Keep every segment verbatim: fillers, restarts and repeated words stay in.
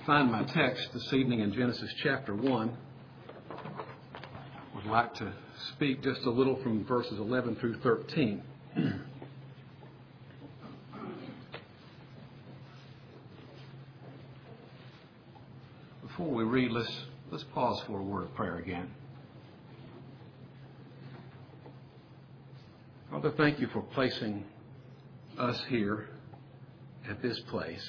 Find my text this evening in Genesis chapter one. Would like to speak just a little from verses eleven through thirteen. Before we read, let's let's pause for a word of prayer again. Father, thank you for placing us here at this place.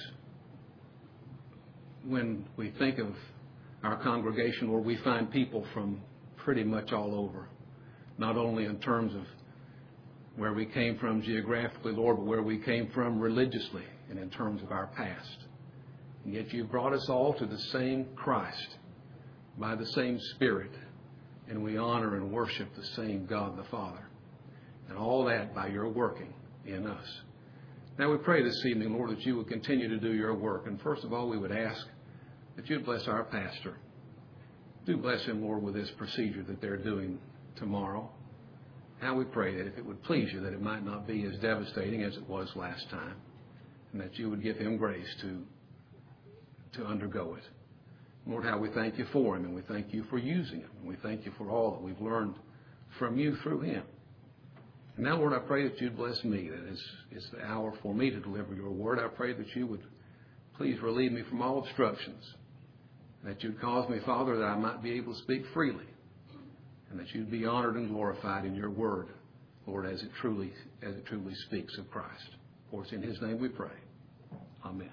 When we think of our congregation, Lord, we find people from pretty much all over, not only in terms of where we came from geographically, Lord, but where we came from religiously and in terms of our past. And yet you brought us all to the same Christ by the same Spirit, and we honor and worship the same God the Father. And all that by your working in us. Now we pray this evening, Lord, that you would continue to do your work. And first of all, we would ask that you'd bless our pastor. Do bless him, Lord, with this procedure that they're doing tomorrow. Now we pray that if it would please you, that it might not be as devastating as it was last time, and that you would give him grace to, to undergo it. Lord, how we thank you for him, and we thank you for using him, and we thank you for all that we've learned from you through him. And now, Lord, I pray that you'd bless me, that it's, it's the hour for me to deliver your word. I pray that you would please relieve me from all obstructions, that you'd cause me, Father, that I might be able to speak freely, and that you'd be honored and glorified in your word, Lord, as it truly, as it truly speaks of Christ. For it's in his name we pray. Amen.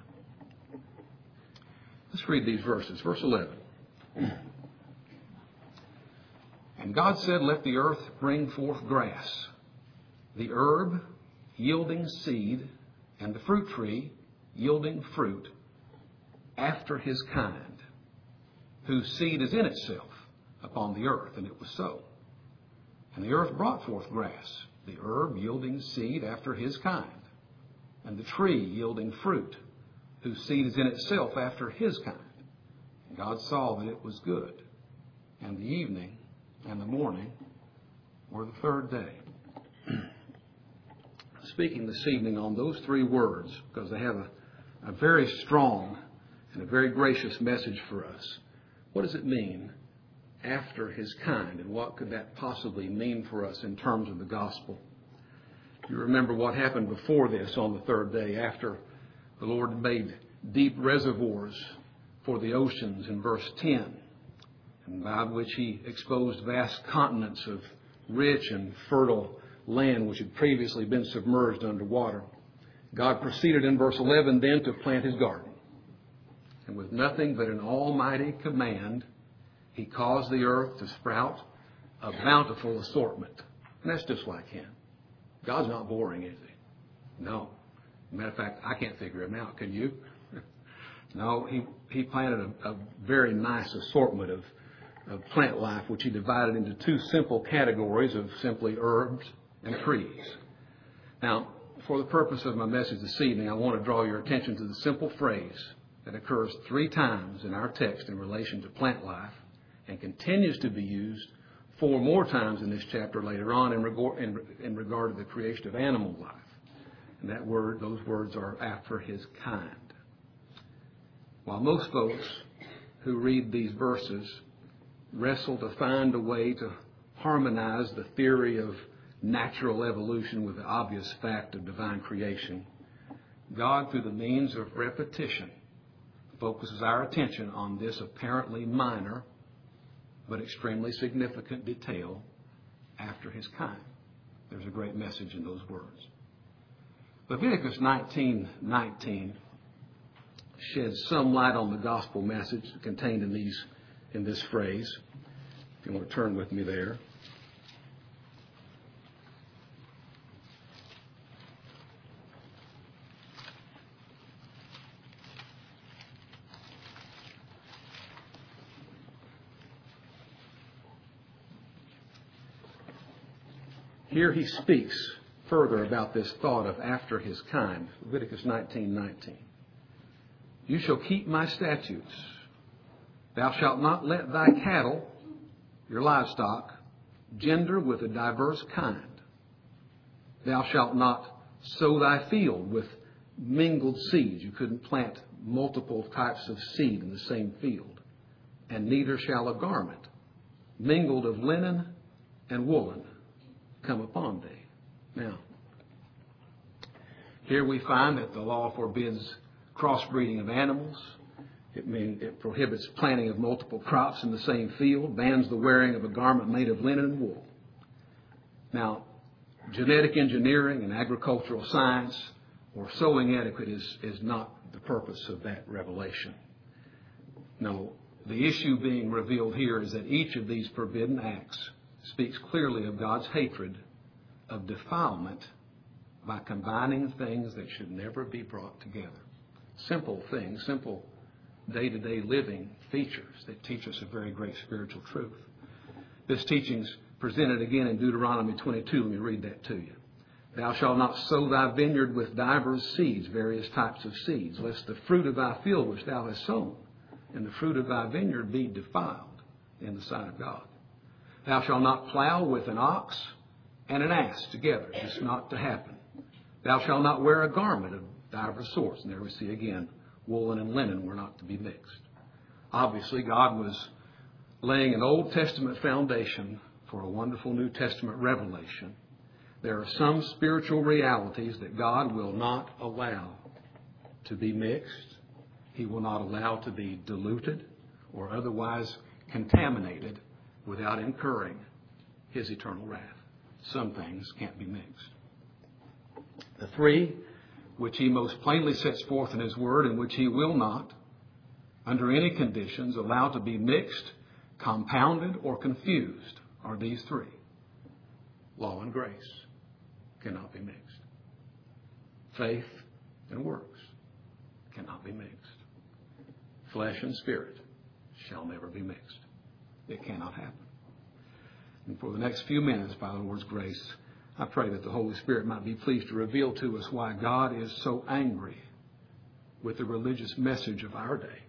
Let's read these verses. Verse eleven. And God said, let the earth bring forth grass, the herb yielding seed, and the fruit tree yielding fruit after his kind, whose seed is in itself upon the earth. And it was so. And the earth brought forth grass, the herb yielding seed after his kind, and the tree yielding fruit, whose seed is in itself after his kind. And God saw that it was good. And the evening and the morning were the third day. Speaking this evening on those three words, because they have a, a very strong and a very gracious message for us. What does it mean, after his kind, and what could that possibly mean for us in terms of the gospel? You remember what happened before this on the third day, after the Lord made deep reservoirs for the oceans in verse ten, and by which he exposed vast continents of rich and fertile land which had previously been submerged underwater. God proceeded in verse eleven then to plant his garden. And with nothing but an almighty command, he caused the earth to sprout a bountiful assortment. And that's just like him. God's not boring, is he? No. Matter of fact, I can't figure him out. Can you? No, he, he planted a, a very nice assortment of, of plant life, which he divided into two simple categories of simply herbs and trees. Now, for the purpose of my message this evening, I want to draw your attention to the simple phrase that occurs three times in our text in relation to plant life and continues to be used four more times in this chapter later on in regard, in, in regard to the creation of animal life. And that word, those words are after his kind. While most folks who read these verses wrestle to find a way to harmonize the theory of natural evolution with the obvious fact of divine creation, God, through the means of repetition, focuses our attention on this apparently minor but extremely significant detail after his kind. There's a great message in those words. Leviticus nineteen nineteen sheds some light on the gospel message contained in these in this phrase. If you want to turn with me there. Here he speaks further about this thought of after his kind. Leviticus nineteen nineteen. You shall keep my statutes. Thou shalt not let thy cattle, your livestock, gender with a diverse kind. Thou shalt not sow thy field with mingled seeds. You couldn't plant multiple types of seed in the same field. And neither shall a garment mingled of linen and woolen come upon thee. Now, here we find that the law forbids crossbreeding of animals. It, mean, it prohibits planting of multiple crops in the same field, bans the wearing of a garment made of linen and wool. Now, genetic engineering and agricultural science or sowing etiquette is, is not the purpose of that revelation. No, the issue being revealed here is that each of these forbidden acts speaks clearly of God's hatred of defilement by combining things that should never be brought together. Simple things, simple day-to-day living features that teach us a very great spiritual truth. This teaching's presented again in Deuteronomy twenty-two. Let me read that to you. Thou shalt not sow thy vineyard with divers seeds, various types of seeds, lest the fruit of thy field which thou hast sown and the fruit of thy vineyard be defiled in the sight of God. Thou shalt not plow with an ox and an ass together. It's not to happen. Thou shalt not wear a garment of divers sorts. And there we see again, woolen and linen were not to be mixed. Obviously, God was laying an Old Testament foundation for a wonderful New Testament revelation. There are some spiritual realities that God will not allow to be mixed. He will not allow to be diluted or otherwise contaminated without incurring His eternal wrath. Some things can't be mixed. The three, which He most plainly sets forth in His Word and which He will not, under any conditions, allow to be mixed, compounded, or confused, are these three. Law and grace cannot be mixed. Faith and works cannot be mixed. Flesh and spirit shall never be mixed. It cannot happen. And for the next few minutes, by the Lord's grace, I pray that the Holy Spirit might be pleased to reveal to us why God is so angry with the religious message of our day,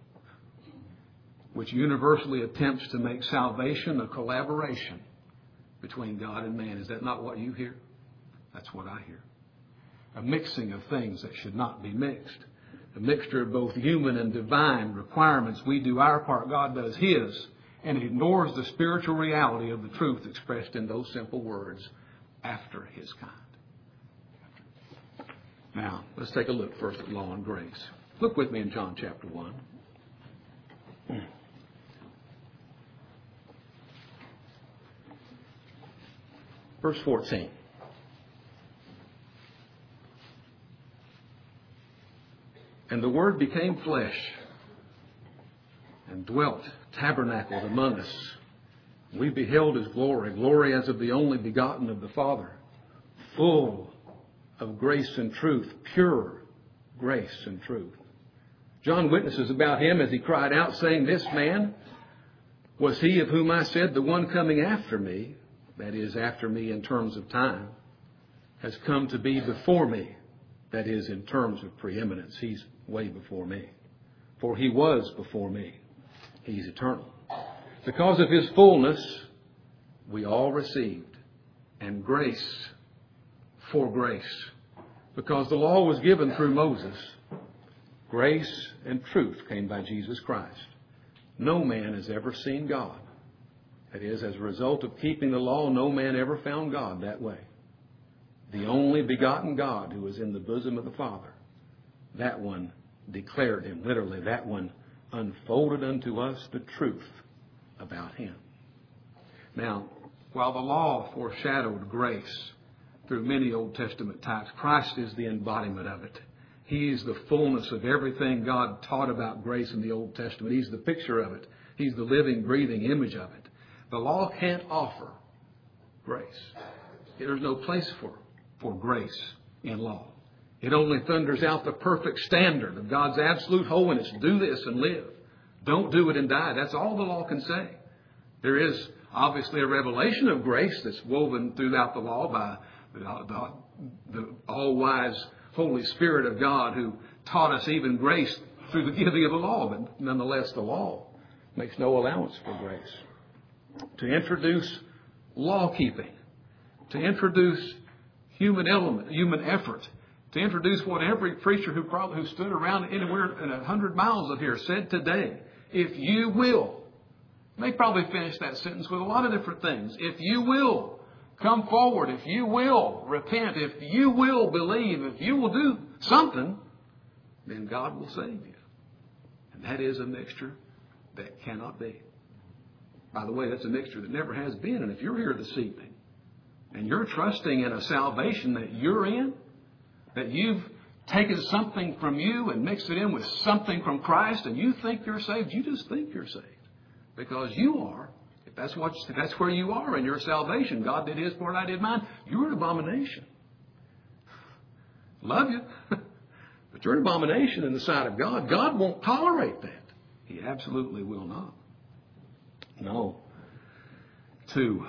which universally attempts to make salvation a collaboration between God and man. Is that not what you hear? That's what I hear. A mixing of things that should not be mixed. A mixture of both human and divine requirements. We do our part, God does His, and it ignores the spiritual reality of the truth expressed in those simple words, after His kind. Now, let's take a look first at law and grace. Look with me in John chapter one. Verse fourteen. And the Word became flesh and dwelt, tabernacled among us. We beheld His glory, glory as of the only begotten of the Father, full of grace and truth, pure grace and truth. John witnesses about Him as he cried out, saying, This man was He of whom I said, the one coming after me, that is, after me in terms of time, has come to be before me, that is, in terms of preeminence. He's way before me. For He was before me. He's eternal. Because of His fullness, we all received, and grace for grace. Because the law was given through Moses, grace and truth came by Jesus Christ. No man has ever seen God. That is, as a result of keeping the law, no man ever found God that way. The only begotten God who was in the bosom of the Father, that one declared Him, literally, that one unfolded unto us the truth about Him. Now, while the law foreshadowed grace through many Old Testament types, Christ is the embodiment of it. He is the fullness of everything God taught about grace in the Old Testament. He's the picture of it. He's the living, breathing image of it. The law can't offer grace. There's no place for, for grace in law. It only thunders out the perfect standard of God's absolute holiness. Do this and live. Don't do it and die. That's all the law can say. There is obviously a revelation of grace that's woven throughout the law by the, the, the all-wise Holy Spirit of God who taught us even grace through the giving of the law. But nonetheless, the law makes no allowance for grace. To introduce law-keeping, to introduce human element, human effort to introduce what every preacher who probably who stood around anywhere in a hundred miles of here said today. If you will. They probably finished that sentence with a lot of different things. If you will come forward, if you will repent, if you will believe, if you will do something, then God will save you. And that is a mixture that cannot be. By the way, that's a mixture that never has been. And if you're here this evening and you're trusting in a salvation that you're in, that you've taken something from you and mixed it in with something from Christ, and you think you're saved, you just think you're saved. Because you are. If that's what, if that's where you are in your salvation, God did His part, I did mine, you're an abomination. Love you. But you're an abomination in the sight of God. God won't tolerate that. He absolutely will not. No. To,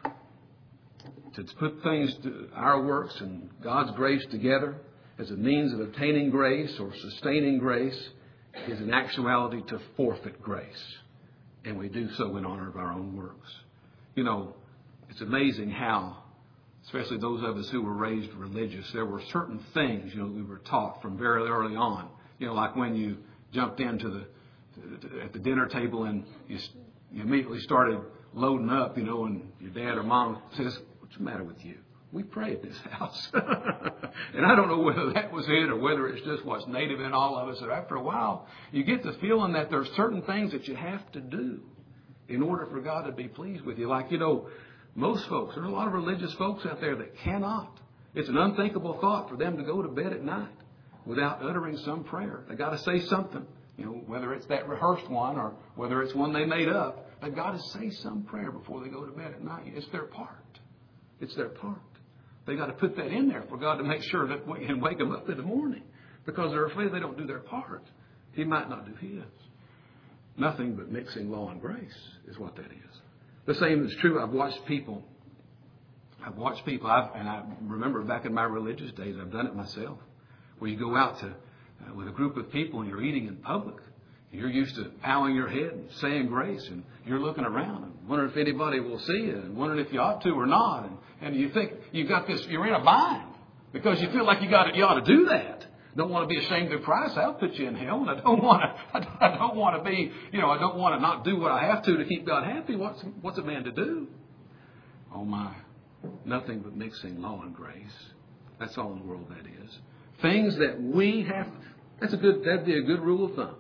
to put things, to our works and God's grace together as a means of obtaining grace or sustaining grace is in actuality to forfeit grace. And we do so in honor of our own works. You know, it's amazing how, especially those of us who were raised religious, there were certain things, you know, we were taught from very early on. You know, like when you jumped into the, at the dinner table and you, you immediately started loading up, you know, and your dad or mom says, "What's the matter with you? We pray at this house." And I don't know whether that was it or whether it's just what's native in all of us. That after a while, you get the feeling that there's certain things that you have to do in order for God to be pleased with you. Like, you know, most folks, there are a lot of religious folks out there that cannot. It's an unthinkable thought for them to go to bed at night without uttering some prayer. They got to say something. You know, whether it's that rehearsed one or whether it's one they made up, they've got to say some prayer before they go to bed at night. It's their part. It's their part. They got to put that in there for God to make sure that we can wake them up in the morning, because they're afraid they don't do their part. He might not do His. Nothing but mixing law and grace is what that is. The same is true. I've watched people. I've watched people, I've, and I remember back in my religious days, I've done it myself, where you go out to uh, with a group of people and you're eating in public. You're used to bowing your head and saying grace, and you're looking around and wondering if anybody will see you and wondering if you ought to or not. And, and you think you've got this, you're in a bind because you feel like you got to, you ought to do that. Don't want to be ashamed of Christ. I'll put you in hell, and I don't want to. I don't want to be, you know, I don't want to not do what I have to to keep God happy. What's what's a man to do? Oh my, nothing but mixing law and grace. That's all in the world that is. Things that we have. That's a good. That'd be a good rule of thumb.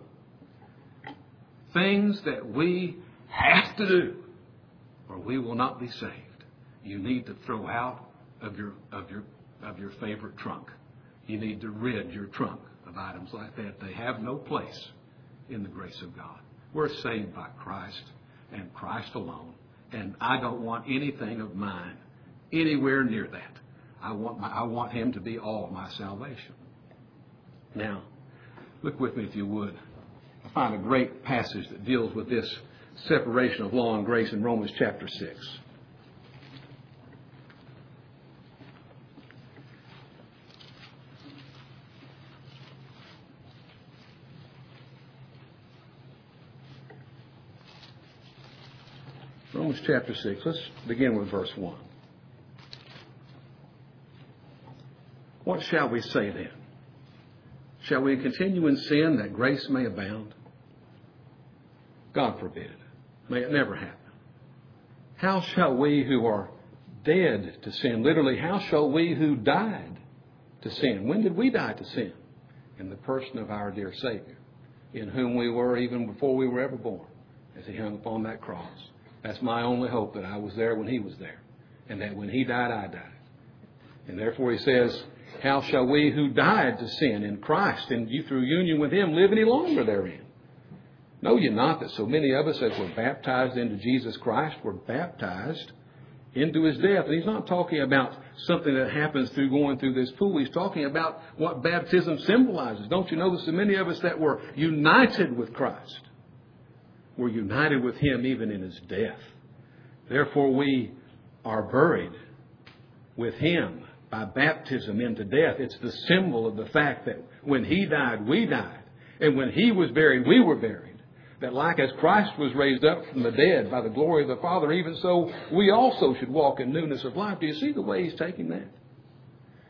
Things that we have to do, or we will not be saved. You need to throw out of your of your of your favorite trunk. You need to rid your trunk of items like that. They have no place in the grace of God. We're saved by Christ and Christ alone, and I don't want anything of mine anywhere near that. I want my, I want Him to be all of my salvation. Now, look with me if you would. I find a great passage that deals with this separation of law and grace in Romans chapter six. Romans chapter six. Let's begin with verse one. What shall we say then? Shall we continue in sin that grace may abound? God forbid. May it never happen. How shall we who are dead to sin, literally, how shall we who died to sin? When did we die to sin? In the person of our dear Savior, in whom we were even before we were ever born, as He hung upon that cross. That's my only hope, that I was there when He was there, and that when He died, I died. And therefore He says, how shall we who died to sin in Christ, and you through union with Him, live any longer therein? Know ye not that so many of us as were baptized into Jesus Christ were baptized into His death? And He's not talking about something that happens through going through this pool. He's talking about what baptism symbolizes. Don't you know that so many of us that were united with Christ were united with Him even in His death? Therefore we are buried with Him by baptism into death. It's the symbol of the fact that when He died, we died. And when He was buried, we were buried. That like as Christ was raised up from the dead by the glory of the Father, even so we also should walk in newness of life. Do you see the way He's taking that?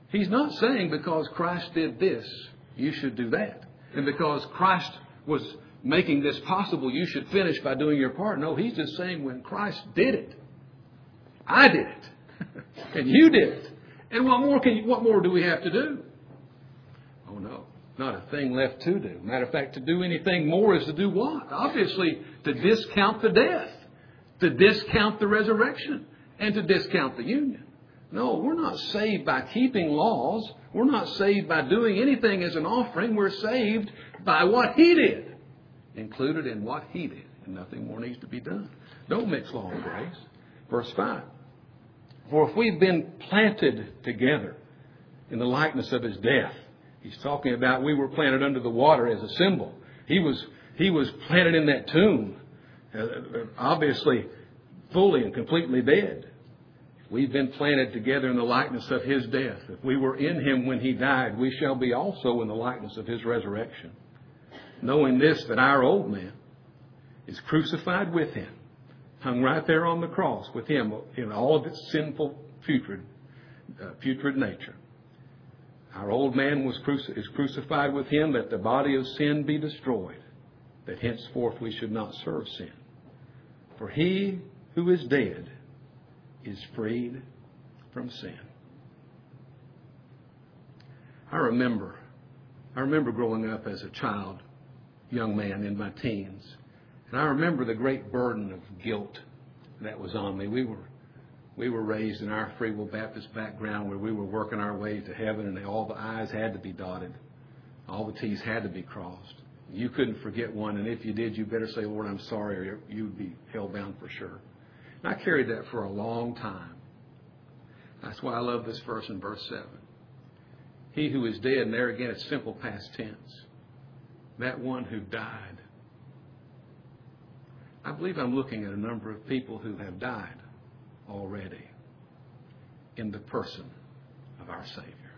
He's not saying because Christ did this, you should do that. And because Christ was making this possible, you should finish by doing your part. No, he's just saying when Christ did it, I did it. And you did it. And what more can you, what more do we have to do? Oh no, not a thing left to do. Matter of fact, to do anything more is to do what? Obviously, to discount the death, to discount the resurrection, and to discount the union. No, we're not saved by keeping laws. We're not saved by doing anything as an offering. We're saved by what He did, included in what He did. And nothing more needs to be done. Don't mix law and grace. Verse five. For if we've been planted together in the likeness of His death, He's talking about we were planted under the water as a symbol. He was, he was planted in that tomb, uh, obviously fully and completely dead. We've been planted together in the likeness of His death. If we were in Him when He died, we shall be also in the likeness of His resurrection. Knowing this, that our old man is crucified with Him, hung right there on the cross with Him in all of its sinful, putrid, uh, putrid nature. Our old man was cruci- is crucified with Him, that the body of sin be destroyed, that henceforth we should not serve sin. For he who is dead is freed from sin. I remember, I remember growing up as a child, young man in my teens, and I remember the great burden of guilt that was on me. We were, we were raised in our Free Will Baptist background where we were working our way to heaven, and all the I's had to be dotted, all the T's had to be crossed. You couldn't forget one, and if you did, you better say, Lord, I'm sorry, or you would be hell-bound for sure. And I carried that for a long time. That's why I love this verse in verse seven. He who is dead, and there again it's simple past tense. That one who died. I believe I'm looking at a number of people who have died already in the person of our Savior.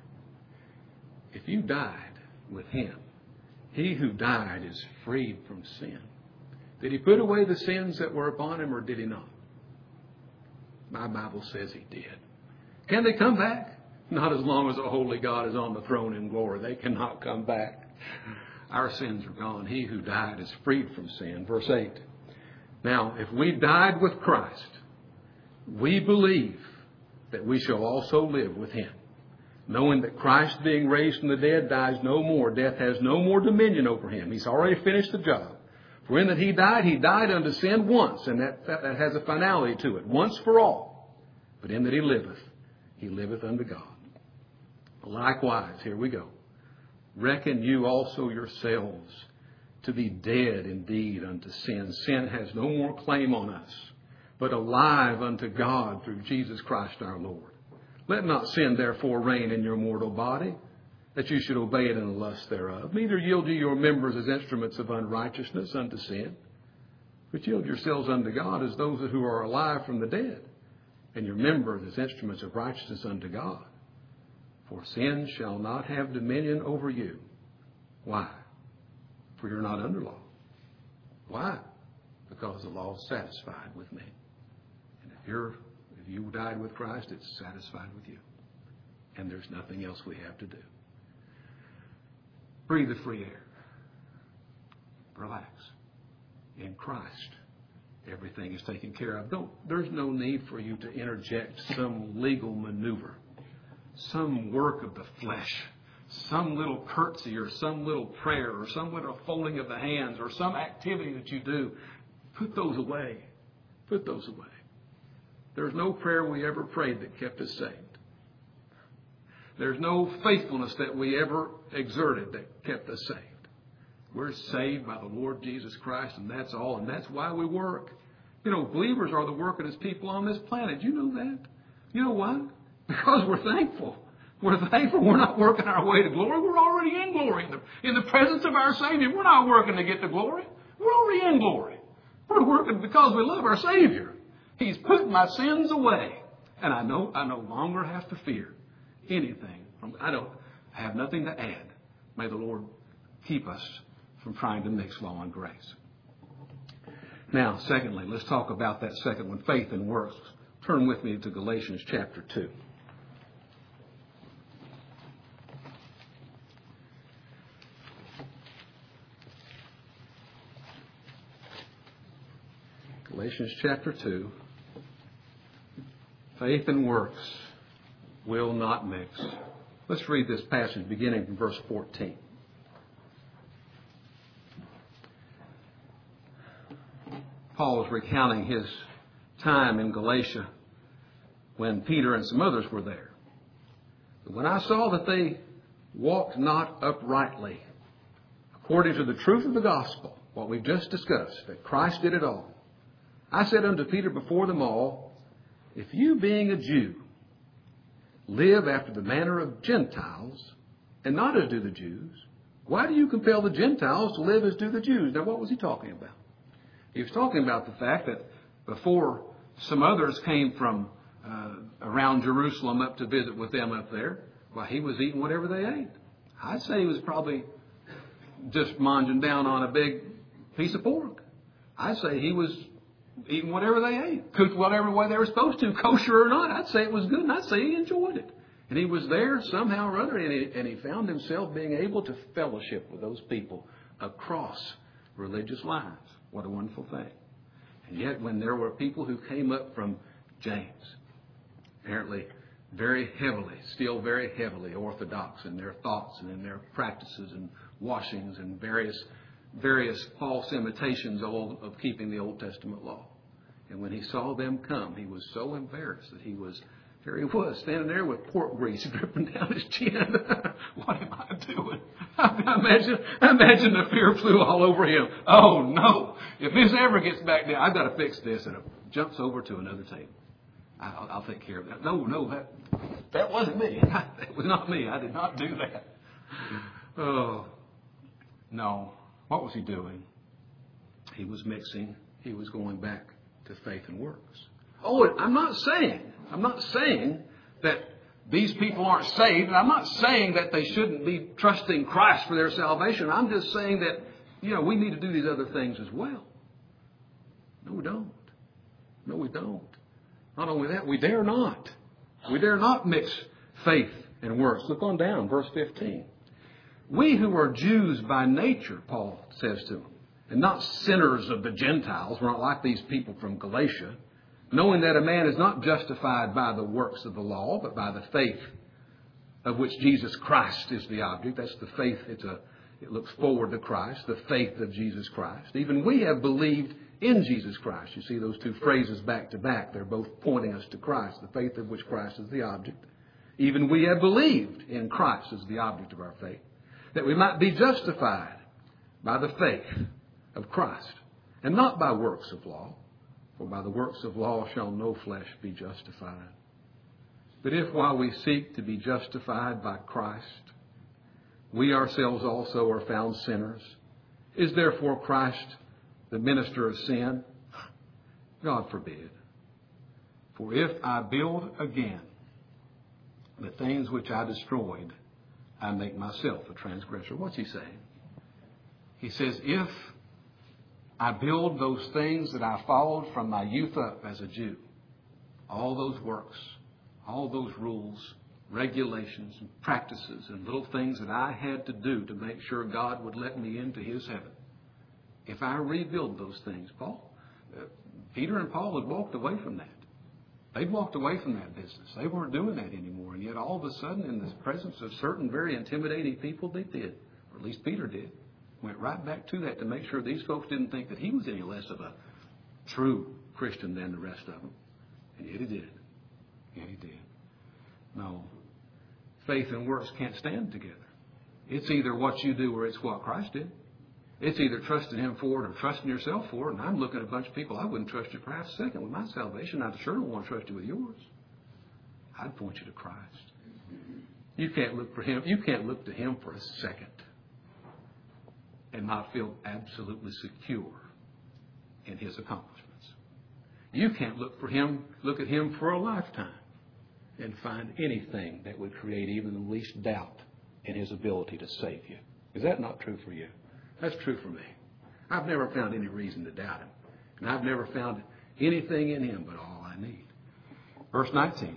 If you died with Him, He who died is freed from sin. Did He put away the sins that were upon Him, or did He not? My Bible says He did. Can they come back? Not as long as the holy God is on the throne in glory. They cannot come back. Our sins are gone. He who died is freed from sin. Verse eight. Now, if we died with Christ, we believe that we shall also live with Him, knowing that Christ, being raised from the dead, dies no more. Death has no more dominion over Him. He's already finished the job. For in that He died, He died unto sin once, and that, that, that has a finality to it, once for all. But in that He liveth, He liveth unto God. Likewise, here we go. Reckon you also yourselves to be dead indeed unto sin. Sin has no more claim on us, but alive unto God through Jesus Christ our Lord. Let not sin therefore reign in your mortal body, that you should obey it in the lust thereof. Neither yield ye your members as instruments of unrighteousness unto sin, but yield yourselves unto God as those who are alive from the dead, and your members as instruments of righteousness unto God. For sin shall not have dominion over you. Why? For you're not under law. Why? Because the law is satisfied with me. And if you're if you died with Christ, it's satisfied with you. And there's nothing else we have to do. Breathe the free air. Relax. In Christ, everything is taken care of. Don't, there's no need for you to interject some legal maneuver, some work of the flesh, some little curtsy or some little prayer or some little folding of the hands or some activity that you do. Put those away. Put those away. There's no prayer we ever prayed that kept us saved. There's no faithfulness that we ever exerted that kept us saved. We're saved by the Lord Jesus Christ, and that's all, and that's why we work. You know, believers are the workingest people on this planet. You know that? You know why? Because we're thankful. We're thankful we're not working our way to glory. We're already in glory. In the, in the presence of our Savior, we're not working to get to glory. We're already in glory. We're working because we love our Savior. He's put my sins away. And I know I no longer have to fear anything. From, I don't I have nothing to add. May the Lord keep us from trying to mix law and grace. Now, secondly, let's talk about that second one, faith and works. Turn with me to Galatians chapter two. Galatians chapter two. Faith and works will not mix. Let's read this passage beginning from verse fourteen. Paul is recounting his time in Galatia when Peter and some others were there. When I saw that they walked not uprightly, according to the truth of the gospel, what we've just discussed, that Christ did it all, I said unto Peter before them all, if you being a Jew live after the manner of Gentiles, and not as do the Jews, why do you compel the Gentiles to live as do the Jews? Now what was he talking about? He was talking about the fact that before some others came from uh, around Jerusalem up to visit with them up there, well, he was eating whatever they ate. I'd say he was probably just munging down on a big piece of pork. I'd say he was eating whatever they ate, cooked whatever way they were supposed to, kosher or not. I'd say it was good, and I'd say he enjoyed it. And he was there somehow or other, and he, and he found himself being able to fellowship with those people across religious lines. What a wonderful thing. And yet when there were people who came up from James, apparently very heavily, still very heavily orthodox in their thoughts and in their practices and washings and various various false imitations of, of keeping the Old Testament law. And when he saw them come, he was so embarrassed that he was, here he was, standing there with pork grease dripping down his chin. What am I doing? I imagine, I imagine the fear flew all over him. Oh, no. If this ever gets back down, I've got to fix this. And it jumps over to another table. I'll, I'll take care of that. No, no, that that wasn't me. That was not me. I did not do that. Oh, no. What was he doing? He was mixing. He was going back to faith and works. Oh, I'm not saying, I'm not saying that these people aren't saved. And I'm not saying that they shouldn't be trusting Christ for their salvation. I'm just saying that, you know, we need to do these other things as well. No, we don't. No, we don't. Not only that, we dare not. We dare not mix faith and works. Look on down, verse fifteen. We who are Jews by nature, Paul says to them, and not sinners of the Gentiles, we're not like these people from Galatia, knowing that a man is not justified by the works of the law, but by the faith of which Jesus Christ is the object. That's the faith. It's a, it looks forward to Christ, the faith of Jesus Christ. Even we have believed in Jesus Christ. You see those two phrases back to back. They're both pointing us to Christ, the faith of which Christ is the object. Even we have believed in Christ as the object of our faith, that we might be justified by the faith of Christ, and not by works of law. For by the works of law shall no flesh be justified. But if while we seek to be justified by Christ, we ourselves also are found sinners, is therefore Christ the minister of sin? God forbid. For if I build again the things which I destroyed, I make myself a transgressor. What's he saying? He says, if I build those things that I followed from my youth up as a Jew, all those works, all those rules, regulations and practices and little things that I had to do to make sure God would let me into his heaven. If I rebuild those things, Paul, uh, Peter and Paul had walked away from that. They'd walked away from that business. They weren't doing that anymore. And yet all of a sudden, in the presence of certain very intimidating people, they did. Or at least Peter did. Went right back to that to make sure these folks didn't think that he was any less of a true Christian than the rest of them. And yet he did. Yet he did. No. Faith and works can't stand together. It's either what you do or it's what Christ did. It's either trusting him for it or trusting yourself for it. And I'm looking at a bunch of people, I wouldn't trust you for half a second with my salvation. I sure don't want to trust you with yours. I'd point you to Christ. You can't look for him. You can't look to him for a second and not feel absolutely secure in his accomplishments. You can't look for him, look at him for a lifetime and find anything that would create even the least doubt in his ability to save you. Is that not true for you? That's true for me. I've never found any reason to doubt him. And I've never found anything in him but all I need. Verse nineteen.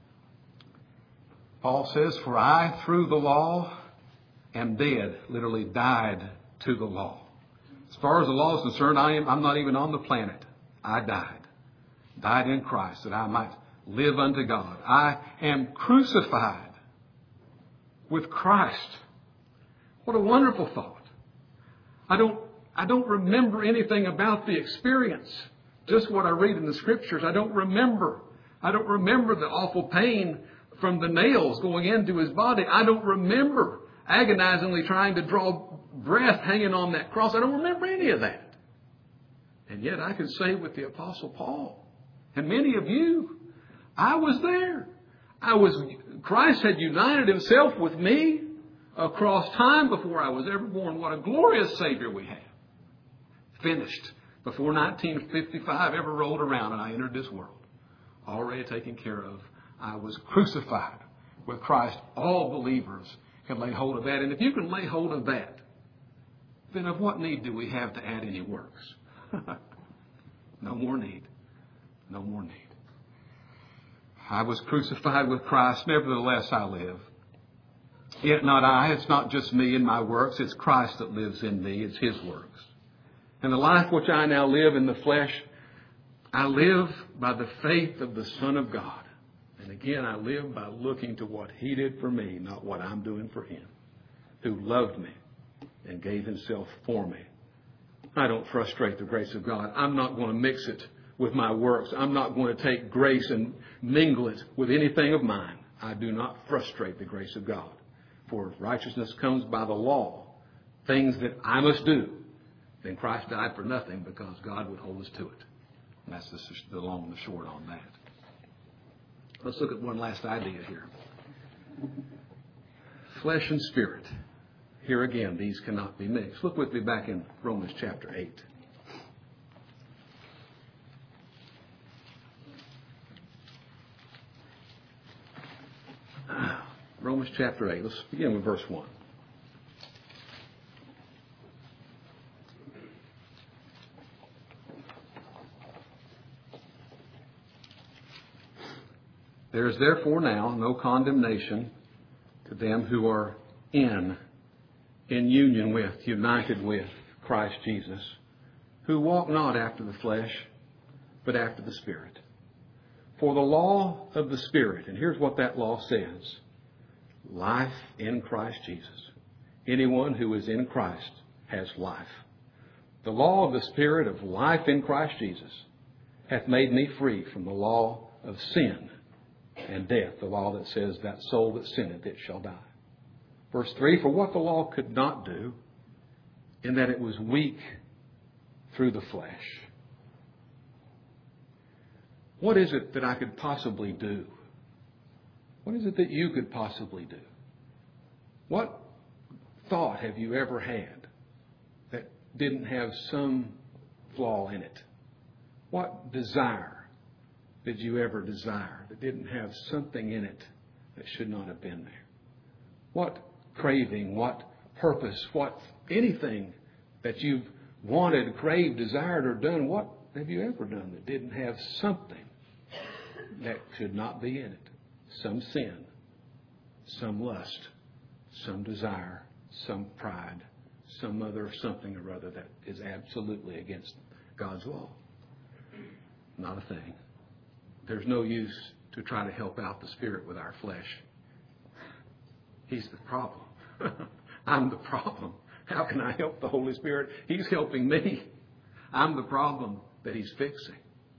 Paul says, for I, through the law, am dead, literally died to the law. As far as the law is concerned, I am, I'm not even on the planet. I died. Died in Christ that I might live unto God. I am crucified with Christ. What a wonderful thought. I don't, I don't remember anything about the experience. Just what I read in the Scriptures. I don't remember. I don't remember the awful pain from the nails going into his body. I don't remember agonizingly trying to draw breath hanging on that cross. I don't remember any of that. And yet I can say with the Apostle Paul and many of you, I was there. I was, Christ had united himself with me across time before I was ever born. What a glorious Savior we have. Finished before nineteen fifty-five ever rolled around and I entered this world. Already taken care of. I was crucified with Christ. All believers can lay hold of that. And if you can lay hold of that, then of what need do we have to add any works? No more need. No more need. I was crucified with Christ. Nevertheless, I live. Yet not I. It's not just me and my works. It's Christ that lives in me. It's His works. And the life which I now live in the flesh, I live by the faith of the Son of God. And again, I live by looking to what He did for me, not what I'm doing for Him, who loved me and gave Himself for me. I don't frustrate the grace of God. I'm not going to mix it with my works. I'm not going to take grace and mingle it with anything of mine. I do not frustrate the grace of God. For if righteousness comes by the law, things that I must do, then Christ died for nothing because God would hold us to it. And that's the, the long and the short on that. Let's look at one last idea here. Flesh and spirit. Here again, these cannot be mixed. Look with me back in Romans chapter eight. Romans chapter eight. Let's begin with verse one. There is therefore now no condemnation to them who are in, in union with, united with Christ Jesus, who walk not after the flesh, but after the Spirit. For the law of the Spirit, and here's what that law says, life in Christ Jesus. Anyone who is in Christ has life. The law of the Spirit of life in Christ Jesus hath made me free from the law of sin and death, the law that says that soul that sinneth, it shall die. Verse three, for what the law could not do, in that it was weak through the flesh. What is it that I could possibly do? What is it that you could possibly do? What thought have you ever had that didn't have some flaw in it? What desire did you ever desire that didn't have something in it that should not have been there? What craving, what purpose, what anything that you've wanted, craved, desired, or done, what have you ever done that didn't have something that could not be in it? Some sin, some lust, some desire, some pride, some other something or other that is absolutely against God's law. Not a thing. There's no use to try to help out the Spirit with our flesh. He's the problem. I'm the problem. How can I help the Holy Spirit? He's helping me. I'm the problem that He's fixing.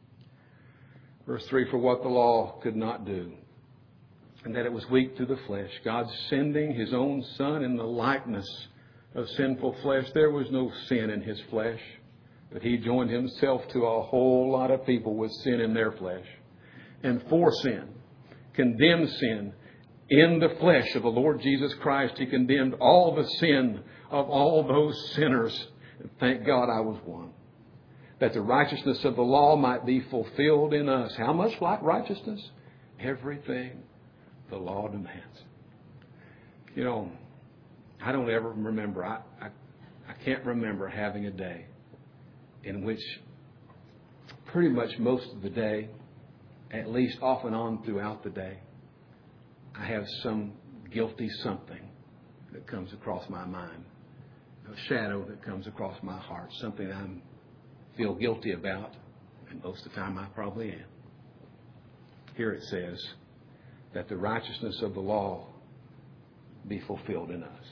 Verse three, for what the law could not do, and that it was weak through the flesh, God sending His own Son in the likeness of sinful flesh. There was no sin in His flesh, but He joined Himself to a whole lot of people with sin in their flesh. And for sin, condemned sin in the flesh of the Lord Jesus Christ. He condemned all the sin of all those sinners. And thank God I was one. That the righteousness of the law might be fulfilled in us. How much like righteousness? Everything the law demands. You know, I don't ever remember, I, I, I can't remember having a day in which pretty much most of the day, at least off and on throughout the day, I have some guilty something that comes across my mind. A shadow that comes across my heart. Something I feel guilty about. And most of the time I probably am. Here it says that the righteousness of the law be fulfilled in us.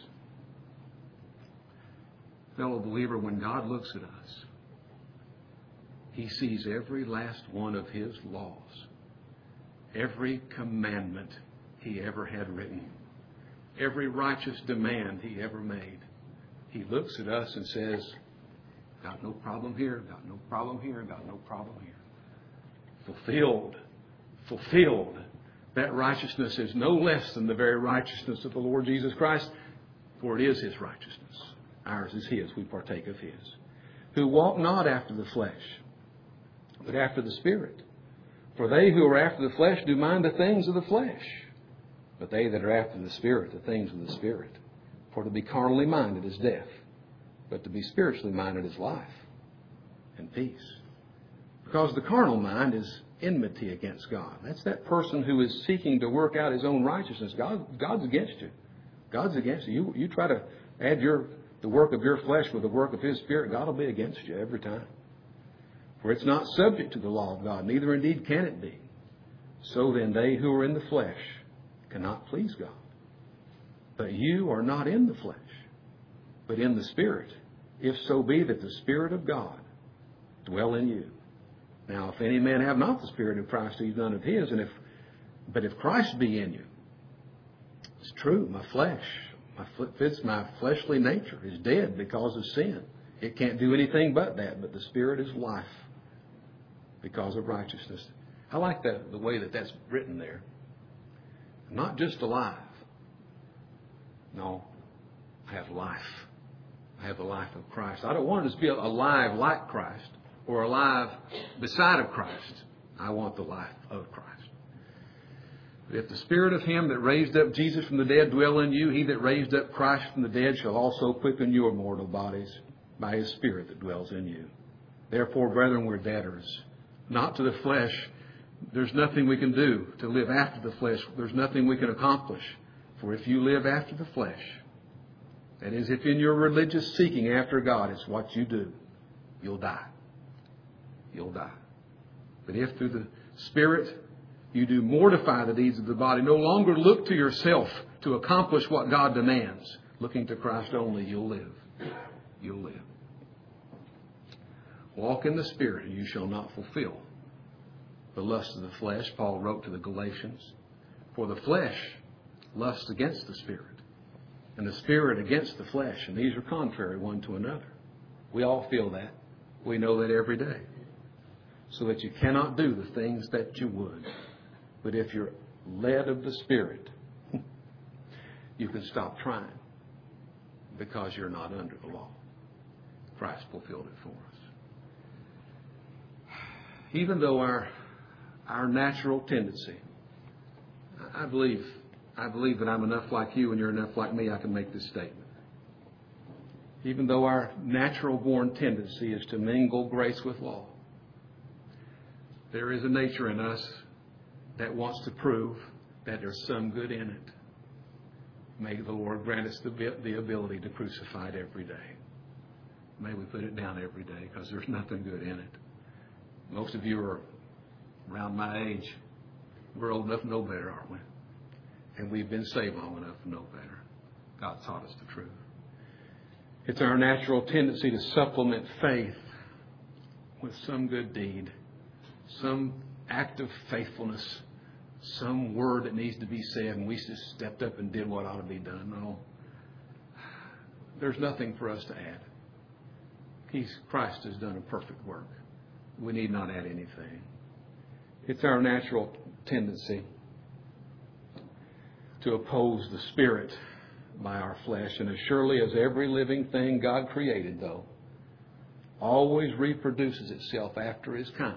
Fellow believer, when God looks at us, He sees every last one of His laws, every commandment He ever had written, every righteous demand He ever made. He looks at us and says, got no problem here, got no problem here, got no problem here. Fulfilled, fulfilled. That righteousness is no less than the very righteousness of the Lord Jesus Christ, for it is His righteousness. Ours is His. We partake of His. Who walk not after the flesh, but after the Spirit. For they who are after the flesh do mind the things of the flesh, but they that are after the Spirit, the things of the Spirit. For to be carnally minded is death, but to be spiritually minded is life and peace. Because the carnal mind is enmity against God. That's that person who is seeking to work out his own righteousness. God, God's against you. God's against you. You, you try to add your the work of your flesh with the work of His Spirit, God will be against you every time. For it's not subject to the law of God, neither indeed can it be. So then they who are in the flesh cannot please God. But you are not in the flesh, but in the Spirit, if so be that the Spirit of God dwell in you. Now, if any man have not the Spirit of Christ, he's none of his. And if, but if Christ be in you, it's true, my flesh, my fits my fleshly nature is dead because of sin. It can't do anything but that. But the Spirit is life because of righteousness. I like that the way that that's written there. I'm not just alive. No, I have life. I have the life of Christ. I don't want to just be alive like Christ or alive beside of Christ. I want the life of Christ. But if the Spirit of Him that raised up Jesus from the dead dwell in you, He that raised up Christ from the dead shall also quicken your mortal bodies by His Spirit that dwells in you. Therefore, brethren, we're debtors, not to the flesh. There's nothing we can do to live after the flesh. There's nothing we can accomplish. For if you live after the flesh, that is, if in your religious seeking after God is what you do, you'll die. You'll die. But if through the Spirit you do mortify the deeds of the body, no longer look to yourself to accomplish what God demands, looking to Christ only, you'll live. You'll live. Walk in the Spirit, and you shall not fulfill the lust of the flesh. Paul wrote to the Galatians, for the flesh lusts against the Spirit, and the Spirit against the flesh, and these are contrary one to another. We all feel that. We know that every day. So that you cannot do the things that you would. But if you're led of the Spirit, you can stop trying because you're not under the law. Christ fulfilled it for us. Even though our our natural tendency, I believe I believe that I'm enough like you and you're enough like me, I can make this statement. Even though our natural born tendency is to mingle grace with law, there is a nature in us that wants to prove that there's some good in it. May the Lord grant us the, the ability to crucify it every day. May we put it down every day because there's nothing good in it. Most of you are around my age. We're old enough to know better, aren't we? And we've been saved long enough to know better. God taught us the truth. It's our natural tendency to supplement faith with some good deed, some act of faithfulness, some word that needs to be said, and we just stepped up and did what ought to be done. No. There's nothing for us to add. He's, Christ has done a perfect work. We need not add anything. It's our natural tendency to oppose the Spirit by our flesh. And as surely as every living thing God created, though, always reproduces itself after His kind,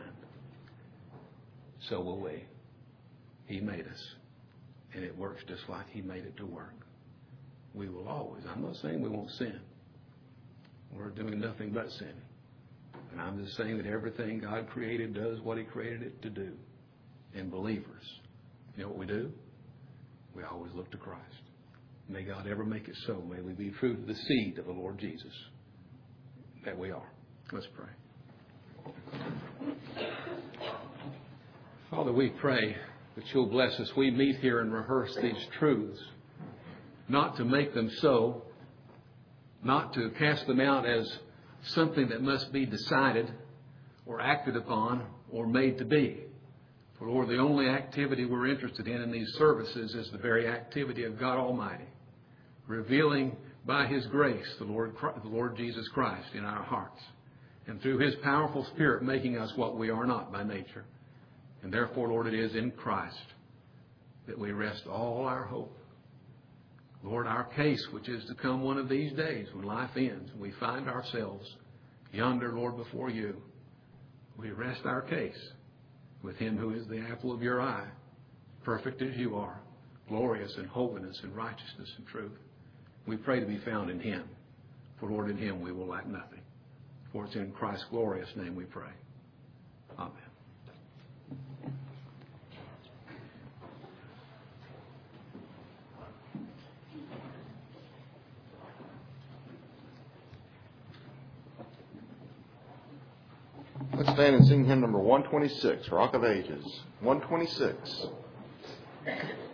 so will we. He made us. And it works just like He made it to work. We will always. I'm not saying we won't sin. We're doing nothing but sin. And I'm just saying that everything God created does what He created it to do. And believers, you know what we do? We always look to Christ. May God ever make it so. May we be true to the seed of the Lord Jesus. That we are. Let's pray. Father, we pray that you'll bless us. We meet here and rehearse these truths, not to make them so, not to cast them out as something that must be decided or acted upon or made to be. For Lord, the only activity we're interested in in these services is the very activity of God Almighty, revealing by His grace the Lord, the Lord Jesus Christ in our hearts, and through His powerful Spirit making us what we are not by nature. And therefore, Lord, it is in Christ that we rest all our hope. Lord, our case, which is to come one of these days when life ends, and we find ourselves yonder, Lord, before you, we rest our case with Him who is the apple of your eye, perfect as you are, glorious in holiness and righteousness and truth. We pray to be found in Him. For, Lord, in Him we will lack nothing. For it's in Christ's glorious name we pray. Amen. Let's stand and sing hymn number one twenty-six, Rock of Ages. one twenty-six.